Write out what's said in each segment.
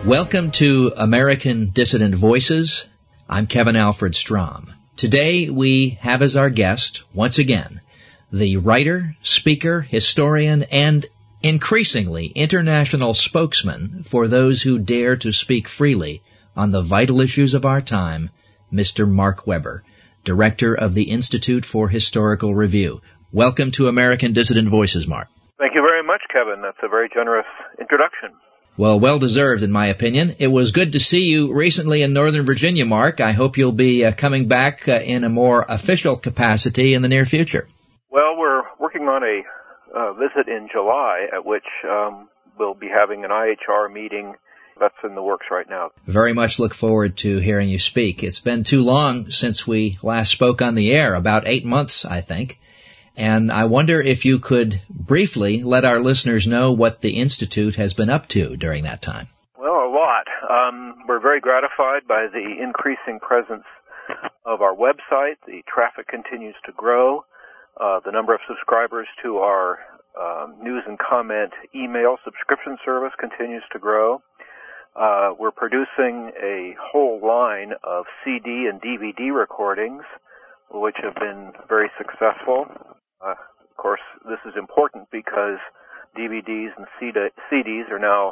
Welcome to American Dissident Voices. I'm Kevin Alfred Strom. Today we have as our guest, once again, the writer, speaker, historian, and increasingly international spokesman for those who dare to speak freely on the vital issues of our time, Mr. Mark Weber, director of the Institute for Historical Review. Welcome to American Dissident Voices, Mark. Thank you very much, Kevin. That's a very generous introduction. Well, well-deserved, in my opinion. It was good to see you recently in Northern Virginia, Mark. I hope you'll be coming back in a more official capacity in the near future. Well, we're working on a visit in July at which we'll be having an IHR meeting. That's in the works right now. Very much look forward to hearing you speak. It's been too long since we last spoke on the air, about 8 months, I think. And I wonder if you could briefly let our listeners know what the Institute has been up to during that time. Well, a lot. We're very gratified by the increasing presence of our website. The traffic continues to grow. The number of subscribers to our news and comment email subscription service continues to grow. We're producing a whole line of CD and DVD recordings, which have been very successful. Of course, this is important because DVDs and CDs are now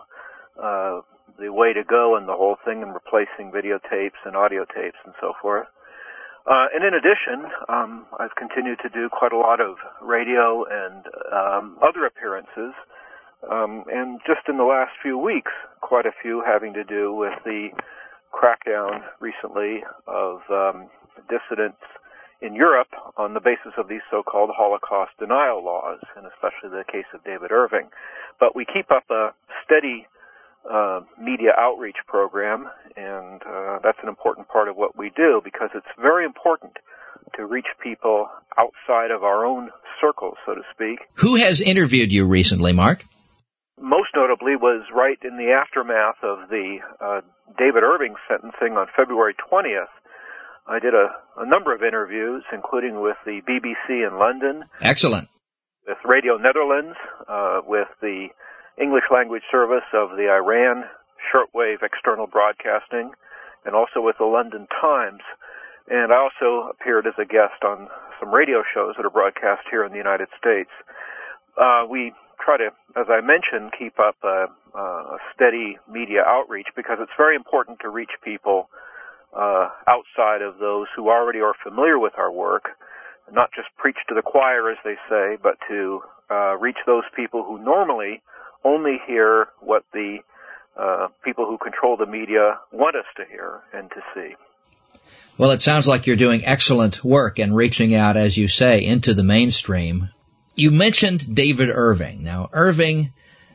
the way to go in the whole thing in replacing videotapes and audio tapes and so forth. And in addition, I've continued to do quite a lot of radio and other appearances, and just in the last few weeks, quite a few having to do with the crackdown recently of dissidents in Europe on the basis of these so-called Holocaust denial laws, and especially the case of David Irving. But we keep up a steady media outreach program, and that's an important part of what we do because it's very important to reach people outside of our own circles, so to speak. Who has interviewed you recently, Mark? Most notably was right in the aftermath of the David Irving sentencing on February 20th. I did a number of interviews, including with the BBC in London. Excellent. With Radio Netherlands, with the English language service of the Iran shortwave external broadcasting, and also with the London Times. And I also appeared as a guest on some radio shows that are broadcast here in the United States. We try to, as I mentioned, keep up a steady media outreach because it's very important to reach people outside of those who already are familiar with our work, not just preach to the choir, as they say, but to reach those people who normally only hear what the people who control the media want us to hear and to see. Well, it sounds like you're doing excellent work and reaching out, as you say, into the mainstream. You mentioned David Irving. Now, Irving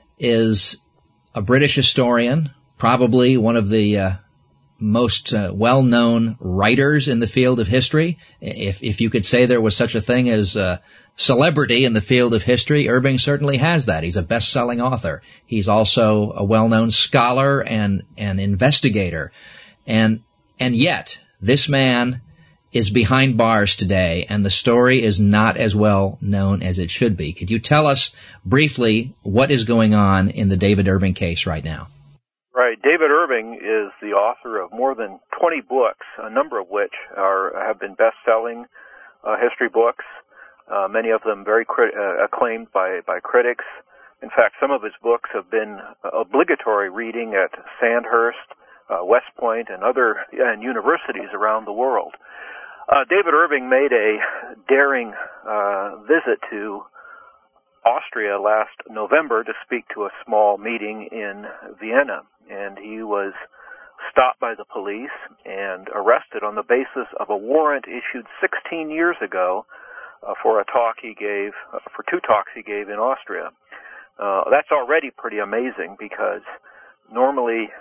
is a British historian, probably one of the most well-known writers in the field of history. If you could say there was such a thing as celebrity in the field of history, Irving certainly has that. He's a best-selling author. He's also a well-known scholar and an investigator. And yet, this man is behind bars today, and the story is not as well known as it should be. Could you tell us briefly what is going on in the David Irving case right now? Right. David Irving is the author of more than 20 books, a number of which have been best-selling history books, many of them very acclaimed by critics. In fact, some of his books have been obligatory reading at Sandhurst, West Point, and other universities around the world. David Irving made a daring visit to Austria last November to speak to a small meeting in Vienna, and he was stopped by the police and arrested on the basis of a warrant issued 16 years ago for a talk he gave, for two talks he gave in Austria. That's already pretty amazing because normally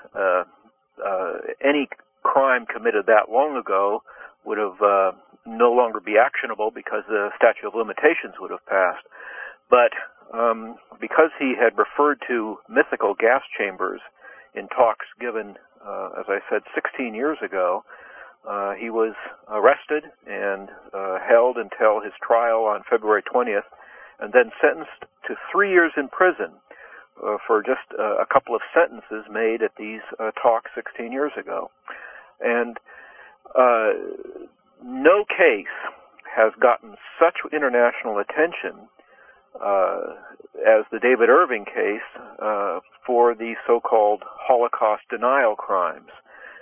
any crime committed that long ago would have no longer be actionable because the statute of limitations would have passed. But because he had referred to mythical gas chambers in talks given, as I said, 16 years ago, he was arrested and held until his trial on February 20th, and then sentenced to 3 years in prison, for just a couple of sentences made at these talks 16 years ago. And no case has gotten such international attention as the David Irving case for the so-called Holocaust denial crimes.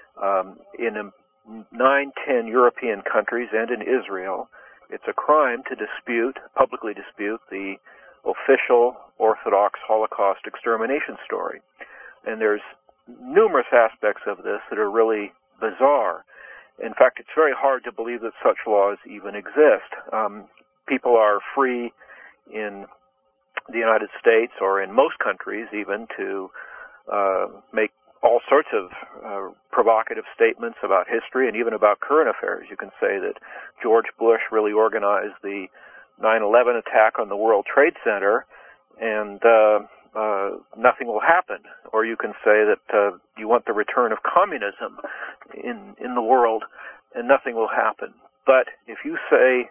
In 9-10 European countries and in Israel, it's a crime to publicly dispute the official Orthodox Holocaust extermination story. And there's numerous aspects of this that are really bizarre. In fact, it's very hard to believe that such laws even exist. People are free in the United States, or in most countries even, to make all sorts of provocative statements about history and even about current affairs. You can say that George Bush really organized the 9/11 attack on the World Trade Center, and nothing will happen. Or you can say that you want the return of communism in the world, and nothing will happen. But if you say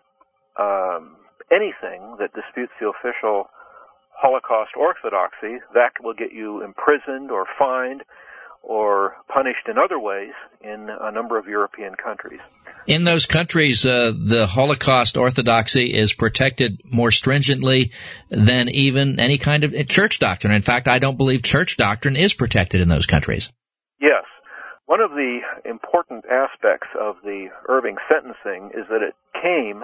anything that disputes the official Holocaust orthodoxy, that will get you imprisoned or fined or punished in other ways in a number of European countries. In those countries, the Holocaust orthodoxy is protected more stringently than even any kind of church doctrine. In fact, I don't believe church doctrine is protected in those countries. Yes. One of the important aspects of the Irving sentencing is that it came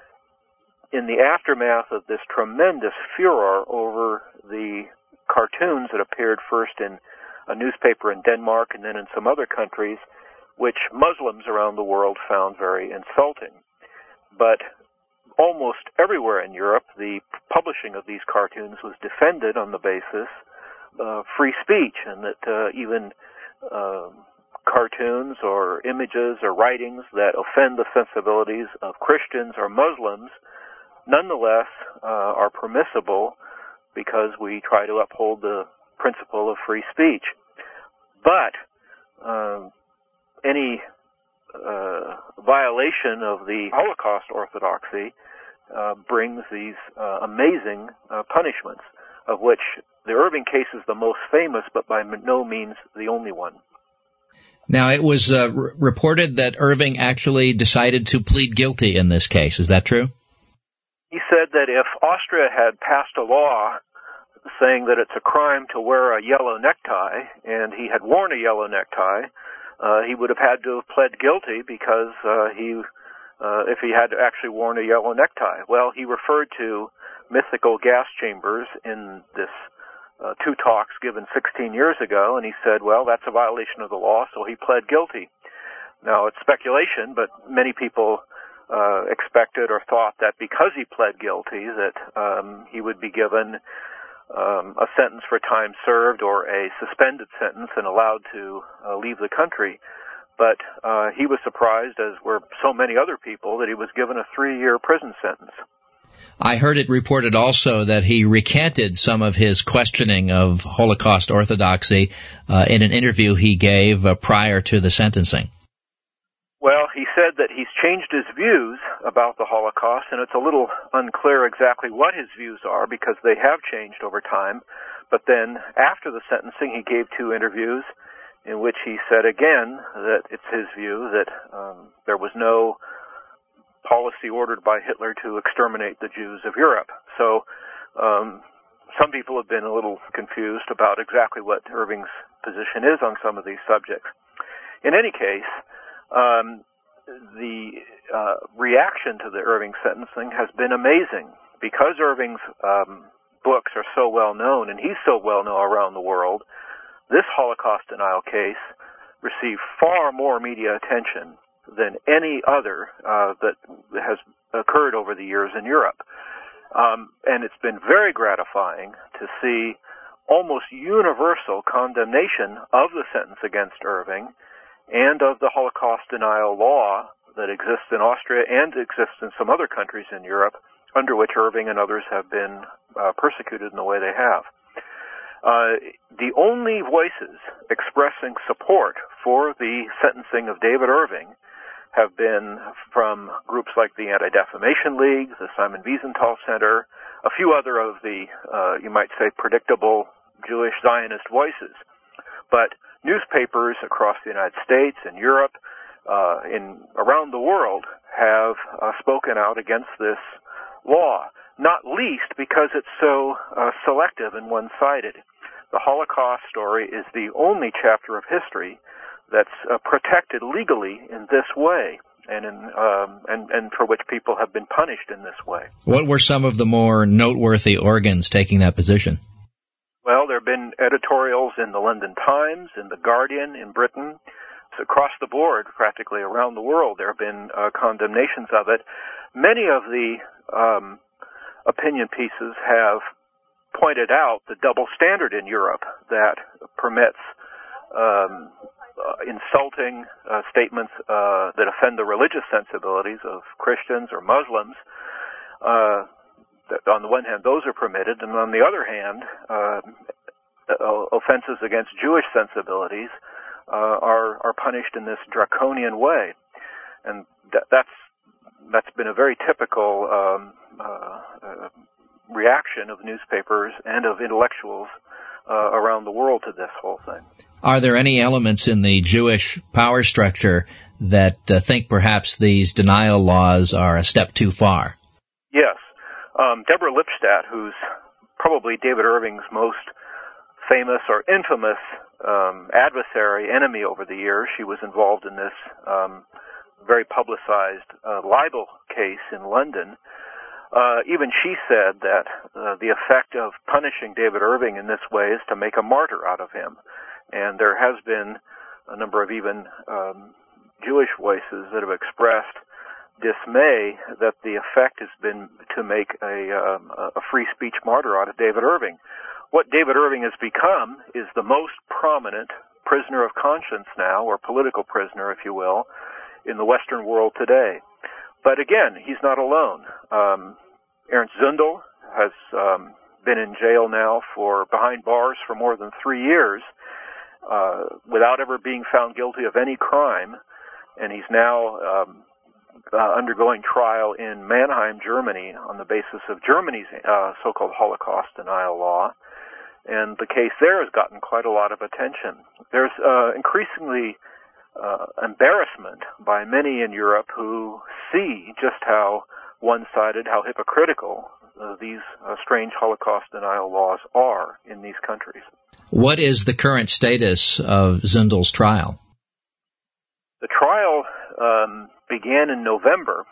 in the aftermath of this tremendous furor over the cartoons that appeared first in a newspaper in Denmark and then in some other countries, which Muslims around the world found very insulting. But almost everywhere in Europe, the publishing of these cartoons was defended on the basis of free speech, and that even cartoons or images or writings that offend the sensibilities of Christians or Muslims nonetheless are permissible because we try to uphold the principle of free speech. But any violation of the Holocaust orthodoxy brings these amazing punishments, of which the Irving case is the most famous, but by no means the only one. Now, it was reported that Irving actually decided to plead guilty in this case. Is that true? He said that if Austria had passed a law saying that it's a crime to wear a yellow necktie, and he had worn a yellow necktie, he would have had to have pled guilty because if he had actually worn a yellow necktie. Well, he referred to mythical gas chambers in this two talks given 16 years ago, and he said, well, that's a violation of the law, so he pled guilty. Now, it's speculation, but many people expected or thought that because he pled guilty that he would be given a sentence for time served or a suspended sentence and allowed to leave the country. But he was surprised, as were so many other people, that he was given a 3-year prison sentence. I heard it reported also that he recanted some of his questioning of Holocaust orthodoxy in an interview he gave prior to the sentencing. Well, he said that he's changed his views about the Holocaust, and it's a little unclear exactly what his views are because they have changed over time. But then after the sentencing, he gave 2 interviews in which he said again that it's his view that there was no policy ordered by Hitler to exterminate the Jews of Europe. So some people have been a little confused about exactly what Irving's position is on some of these subjects. In any case, the reaction to the Irving sentencing has been amazing. Because Irving's books are so well known, and he's so well known around the world, this Holocaust denial case received far more media attention than any other that has occurred over the years in Europe. And it's been very gratifying to see almost universal condemnation of the sentence against Irving and of the Holocaust denial law that exists in Austria and exists in some other countries in Europe, under which Irving and others have been persecuted in the way they have. The only voices expressing support for the sentencing of David Irving have been from groups like the Anti-Defamation League, the Simon Wiesenthal Center, a few other of the, you might say, predictable Jewish Zionist voices. But newspapers across the United States and Europe, around the world, have spoken out against this law, not least because it's so selective and one-sided. The Holocaust story is the only chapter of history that's protected legally in this way, and for which people have been punished in this way. What were some of the more noteworthy organs taking that position? Well, there have been editorials in the London Times, in the Guardian, in Britain. So across the board, practically around the world, there have been condemnations of it. Many of the opinion pieces have pointed out the double standard in Europe that permits insulting statements that offend the religious sensibilities of Christians or Muslims. On the one hand, those are permitted, and on the other hand, offenses against Jewish sensibilities are punished in this draconian way, and that's been a very typical reaction of newspapers and of intellectuals around the world to this whole thing. Are there any elements in the Jewish power structure that think perhaps these denial laws are a step too far? Yes. Deborah Lipstadt, who's probably David Irving's most famous or infamous enemy over the years, she was involved in this very publicized libel case in London. Even she said that the effect of punishing David Irving in this way is to make a martyr out of him. And there has been a number of even Jewish voices that have expressed dismay that the effect has been to make a free speech martyr out of David Irving. What David Irving has become is the most prominent prisoner of conscience now, or political prisoner, if you will, in the Western world today. But again, he's not alone. Ernst Zundel has been in jail now behind bars for more than 3 years without ever being found guilty of any crime, and he's now undergoing trial in Mannheim, Germany, on the basis of Germany's so-called Holocaust denial law. And the case there has gotten quite a lot of attention. There's increasingly embarrassment by many in Europe who see just how one-sided, how hypocritical these strange Holocaust denial laws are in these countries. What is the current status of Zundel's trial? The trial began in November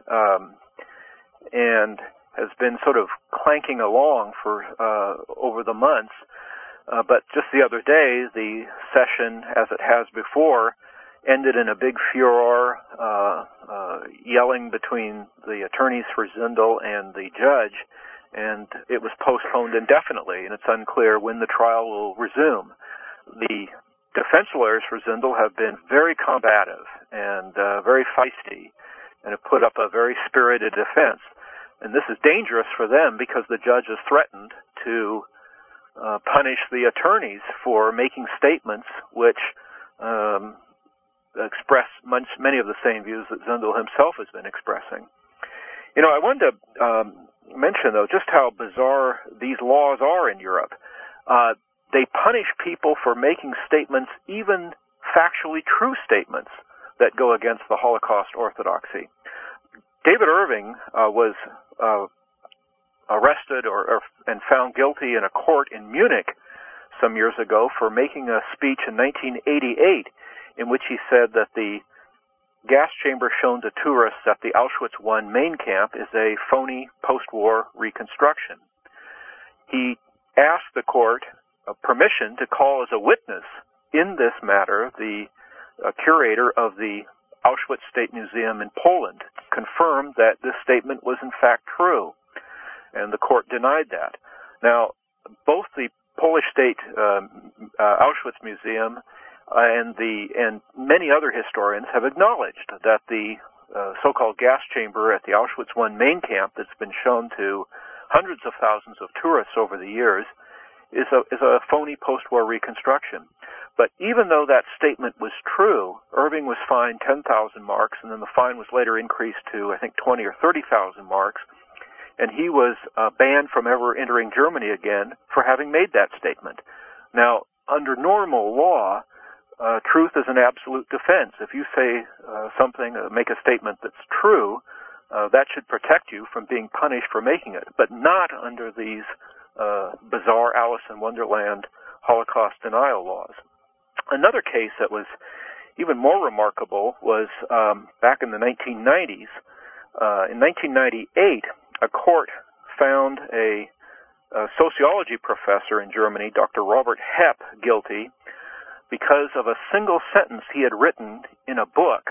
and has been sort of clanking along for over the months. But just the other day, the session, as it has before, ended in a big furor, yelling between the attorneys for Zundel and the judge, and it was postponed indefinitely, and it's unclear when the trial will resume. The defense lawyers for Zundel have been very combative and very feisty, and have put up a very spirited defense. And this is dangerous for them because the judge has threatened to punish the attorneys for making statements which express many of the same views that Zundel himself has been expressing. You know, I wanted to mention, though, just how bizarre these laws are in Europe. They punish people for making statements, even factually true statements, that go against the Holocaust orthodoxy. David Irving was arrested and found guilty in a court in Munich some years ago for making a speech in 1988 in which he said that the gas chamber shown to tourists at the Auschwitz I main camp is a phony post-war reconstruction. He asked the court permission to call as a witness in this matter the curator of the Auschwitz State Museum in Poland, confirmed that this statement was in fact true, and the court denied that. Now, both the Polish State Auschwitz Museum and many other historians have acknowledged that the so-called gas chamber at the Auschwitz I main camp that's been shown to hundreds of thousands of tourists over the years is a phony post-war reconstruction. But even though that statement was true, Irving was fined 10,000 marks, and then the fine was later increased to, I think, 20 or 30,000 marks. and he was banned from ever entering Germany again for having made that statement. Now, under normal law, truth is an absolute defense. If you say something, make a statement that's true, that should protect you from being punished for making it, but not under these bizarre Alice in Wonderland Holocaust denial laws. Another case that was even more remarkable was back in the 1990s. In 1998, a court found a sociology professor in Germany, Dr. Robert Hepp, guilty because of a single sentence he had written in a book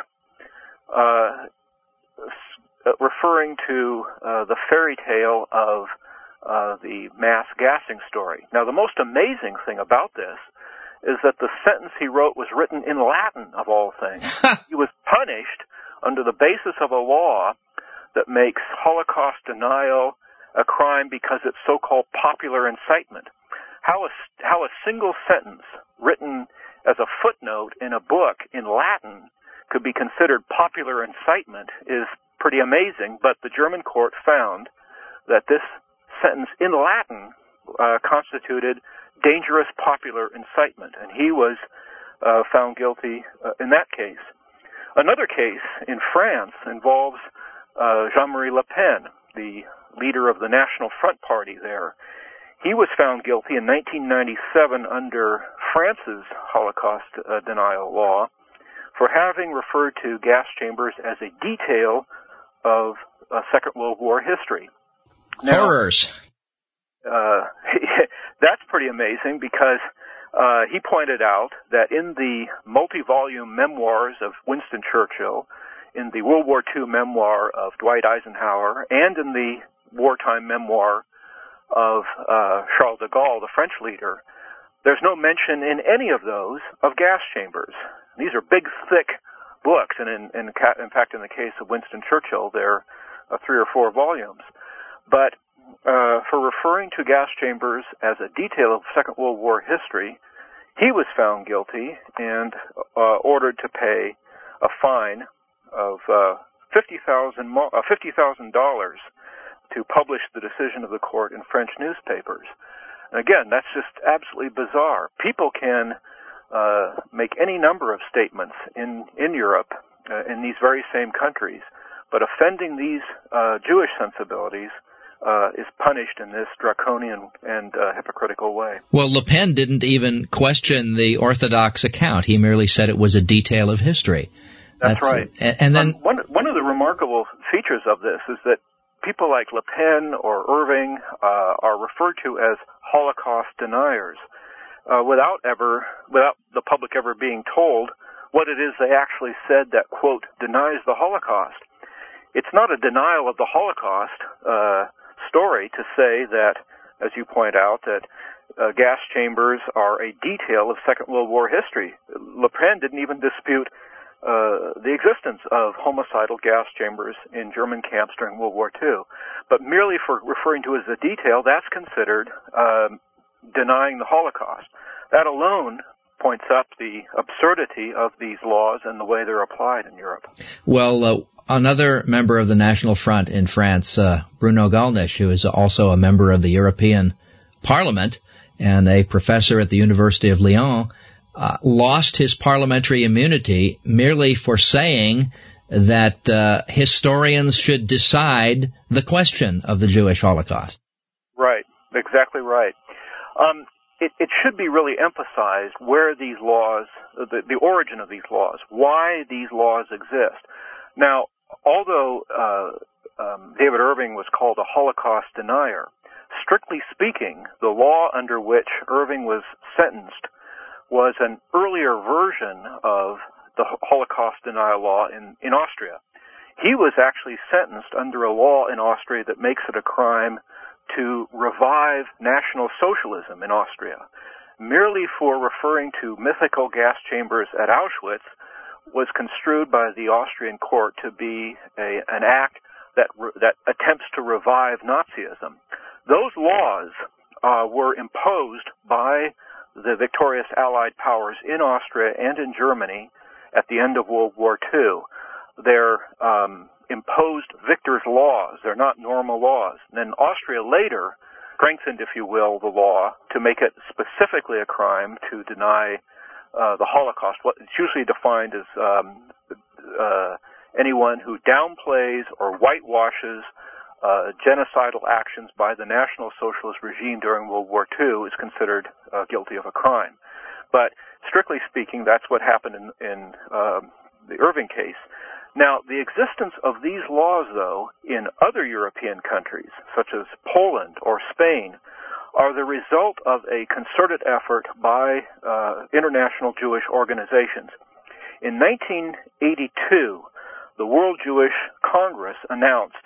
referring to the fairy tale of the mass gassing story. Now, the most amazing thing about this is that the sentence he wrote was written in Latin, of all things. He was punished under the basis of a law that makes Holocaust denial a crime because it's so-called popular incitement. How a single sentence written as a footnote in a book in Latin could be considered popular incitement is pretty amazing, but the German court found that this sentence in Latin constituted dangerous popular incitement, and he was found guilty in that case. Another case in France involves Jean-Marie Le Pen, the leader of the National Front Party there. He was found guilty in 1997 under France's Holocaust denial law for having referred to gas chambers as a detail of Second World War history. Now, horrors. That's pretty amazing because he pointed out that in the multi-volume memoirs of Winston Churchill, in the World War II memoir of Dwight Eisenhower, and in the wartime memoir of Charles de Gaulle, the French leader, there's no mention in any of those of gas chambers. These are big, thick books, and in fact, in the case of Winston Churchill, they're 3 or 4 volumes. But for referring to gas chambers as a detail of Second World War history, he was found guilty and ordered to pay a fine of $50,000 to publish the decision of the court in French newspapers. And again, that's just absolutely bizarre. People can make any number of statements in Europe, in these very same countries, but offending these Jewish sensibilities is punished in this draconian and hypocritical way. Well, Le Pen didn't even question the Orthodox account. He merely said it was a detail of history. That's right. And then one of the remarkable features of this is that people like Le Pen or Irving are referred to as Holocaust deniers, without the public ever being told what it is they actually said that, quote, denies the Holocaust. It's not a denial of the Holocaust story to say that, as you point out, that gas chambers are a detail of Second World War history. Le Pen didn't even dispute the existence of homicidal gas chambers in German camps during World War II. But merely for referring to it as a detail, that's considered denying the Holocaust. That alone points up the absurdity of these laws and the way they're applied in Europe. Well, another member of the National Front in France, Bruno Gollnisch, who is also a member of the European Parliament and a professor at the University of Lyon, lost his parliamentary immunity merely for saying that historians should decide the question of the Jewish Holocaust. Right, exactly right. It should be really emphasized where these laws, the origin of these laws, why these laws exist. Now, although David Irving was called a Holocaust denier, strictly speaking, the law under which Irving was sentenced was an earlier version of the Holocaust denial law in Austria. He was actually sentenced under a law in Austria that makes it a crime to revive National Socialism in Austria. Merely for referring to mythical gas chambers at Auschwitz was construed by the Austrian court to be an act that attempts to revive Nazism. Those laws were imposed by the victorious Allied powers in Austria and in Germany at the end of World War II. They're imposed victor's laws. They're not normal laws. And then Austria later strengthened, if you will, the law to make it specifically a crime to deny the Holocaust. What it's usually defined as anyone who downplays or whitewashes genocidal actions by the National Socialist regime during World War II is considered guilty of a crime. But strictly speaking, that's what happened in the Irving case. Now, the existence of these laws, though, in other European countries, such as Poland or Spain, are the result of a concerted effort by international Jewish organizations. In 1982, the World Jewish Congress announced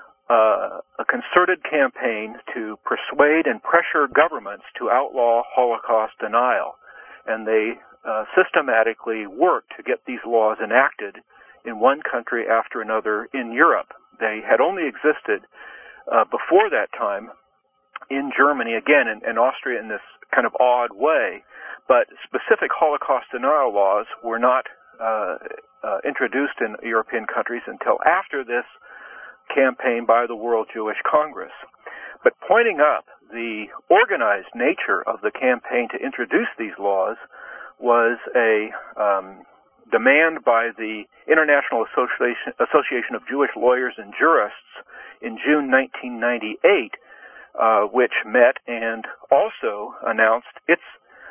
a concerted campaign to persuade and pressure governments to outlaw Holocaust denial. And they systematically worked to get these laws enacted in one country after another in Europe. They had only existed before that time in Germany, again, and Austria in this kind of odd way, but specific Holocaust denial laws were not introduced in European countries until after this campaign by the World Jewish Congress. But pointing up the organized nature of the campaign to introduce these laws was a demand by the International Association of Jewish Lawyers and Jurists in June 1998, which met and also announced its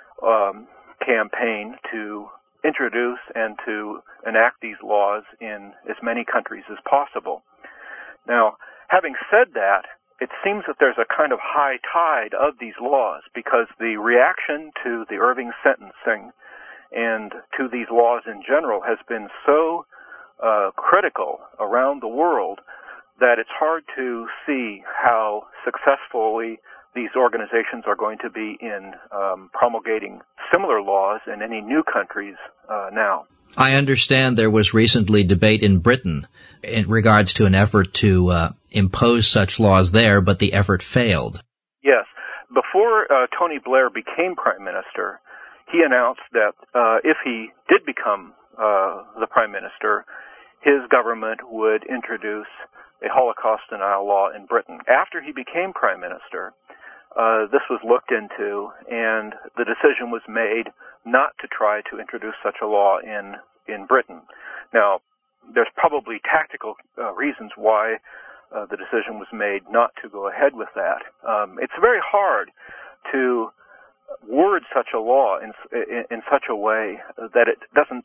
campaign to introduce and to enact these laws in as many countries as possible. Now, having said that, it seems that there's a kind of high tide of these laws because the reaction to the Irving sentencing and to these laws in general has been so critical around the world that it's hard to see how successfully these organizations are going to be in promulgating similar laws in any new countries now. I understand there was recently debate in Britain in regards to an effort to impose such laws there, but the effort failed. Yes. Before Tony Blair became Prime Minister, he announced that if he did become the Prime Minister, his government would introduce a Holocaust denial law in Britain. After he became Prime Minister, this was looked into, and the decision was made not to try to introduce such a law in Britain. Now, there's probably tactical reasons why the decision was made not to go ahead with that. It's very hard to word such a law in such a way that it doesn't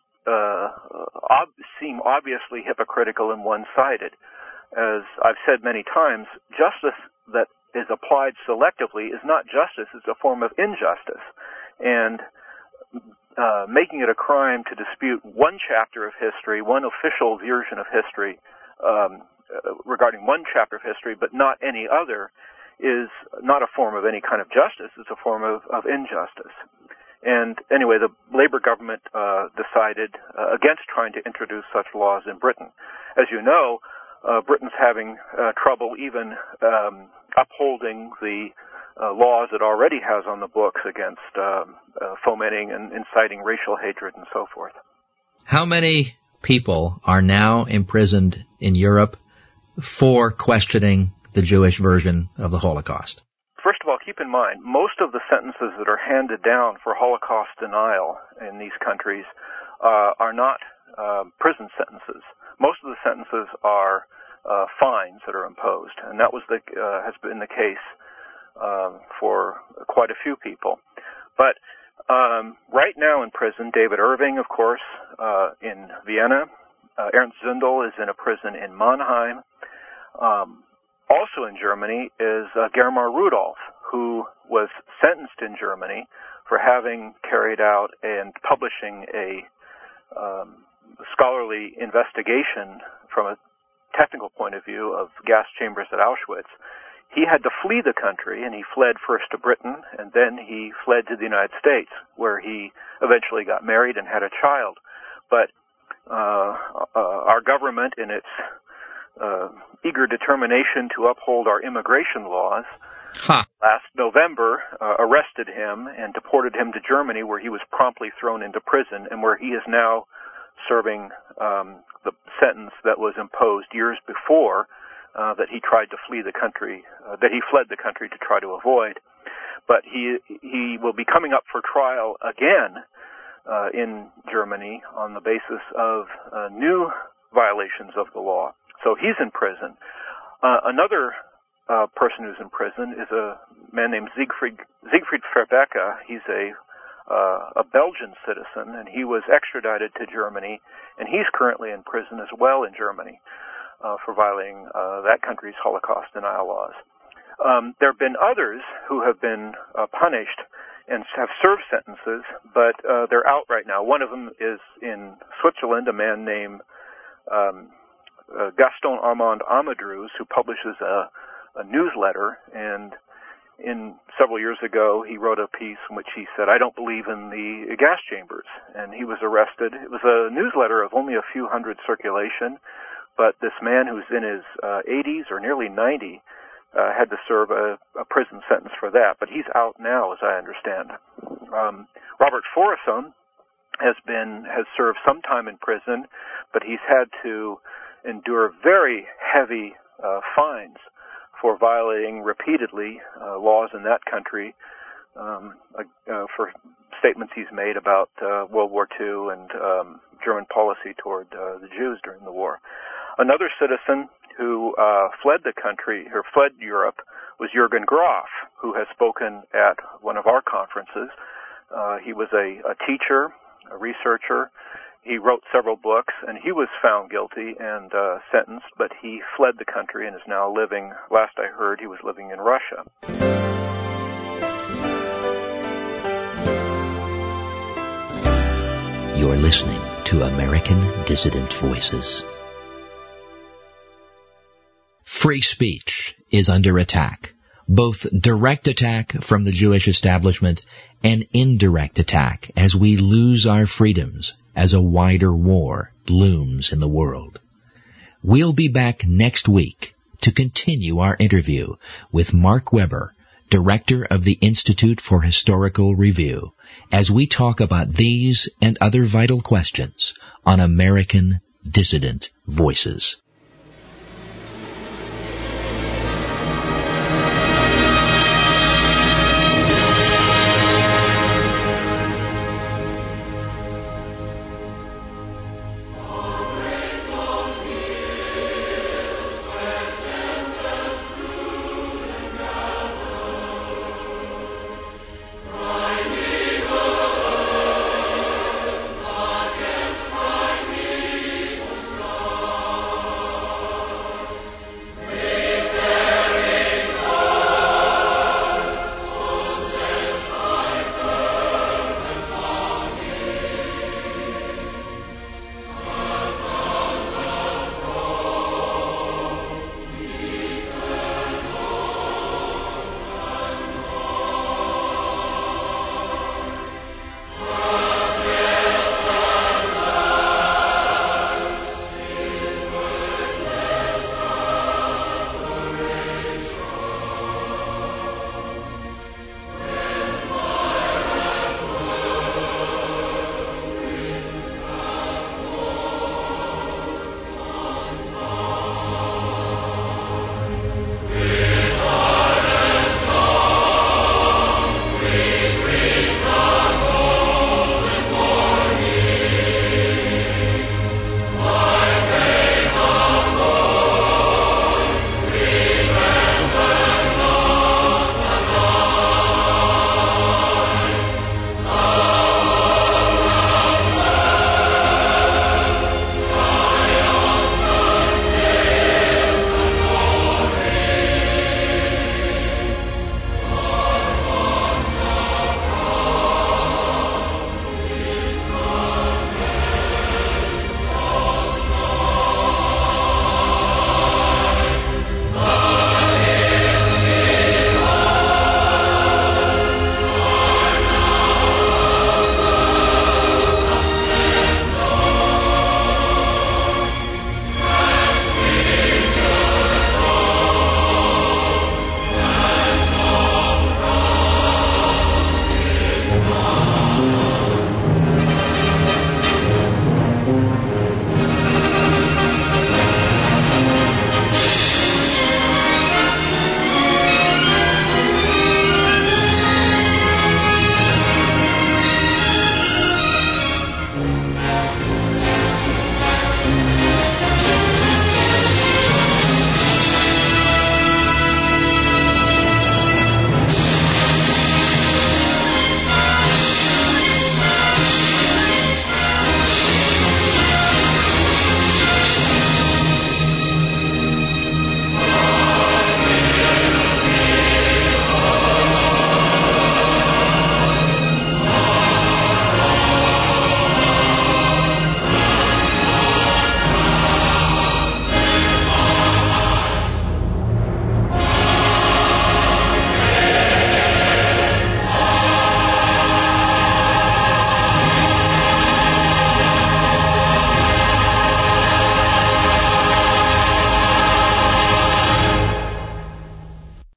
seem obviously hypocritical and one-sided. As I've said many times, justice that is applied selectively is not justice, it's a form of injustice. And making it a crime to dispute one chapter of history, one official version of history, regarding one chapter of history, but not any other, is not a form of any kind of justice, it's a form of injustice. And anyway, the Labour government decided against trying to introduce such laws in Britain. As you know, Britain's having trouble even upholding the laws it already has on the books against fomenting and inciting racial hatred and so forth. How many people are now imprisoned in Europe for questioning the Jewish version of the Holocaust? First of all, keep in mind, most of the sentences that are handed down for Holocaust denial in these countries are not prison sentences. Most of the sentences are fines that are imposed, and that was has been the case for quite a few people. But right now in prison, David Irving, of course, in Vienna. Ernst Zundel is in a prison in Mannheim. Also in Germany is Germar Rudolph, who was sentenced in Germany for having carried out and publishing a scholarly investigation from a technical point of view of gas chambers at Auschwitz. He had to flee the country, and he fled first to Britain, and then he fled to the United States, where he eventually got married and had a child. But our government, in its eager determination to uphold our immigration laws, last November arrested him and deported him to Germany, where he was promptly thrown into prison, and where he is now serving the sentence that was imposed years before that he tried to flee the country, that he fled the country to try to avoid. But he will be coming up for trial again in Germany on the basis of new violations of the law. So he's in prison. Another person who's in prison is a man named Siegfried Verbeke. He's a Belgian citizen, and he was extradited to Germany, and he's currently in prison as well in Germany for violating that country's Holocaust denial laws. There have been others who have been punished and have served sentences, but they're out right now. One of them is in Switzerland, a man named Gaston Armand Amadrouz, who publishes a newsletter, and several years ago, he wrote a piece in which he said, "I don't believe in the gas chambers," and he was arrested. It was a newsletter of only a few hundred circulation, but this man who's in his 80s or nearly 90 had to serve a prison sentence for that, but he's out now, as I understand. Robert Forison has served some time in prison, but he's had to endure very heavy fines for violating repeatedly laws in that country for statements he's made about World War II and German policy toward the Jews during the war. Another citizen who fled the country, or fled Europe, was Jürgen Graf, who has spoken at one of our conferences. He was a teacher, a researcher. He wrote several books, and he was found guilty and sentenced, but he fled the country and is now living, last I heard, he was living in Russia. You're listening to American Dissident Voices. Free speech is under attack, both direct attack from the Jewish establishment and indirect attack as we lose our freedoms as a wider war looms in the world. We'll be back next week to continue our interview with Mark Weber, Director of the Institute for Historical Review, as we talk about these and other vital questions on American Dissident Voices.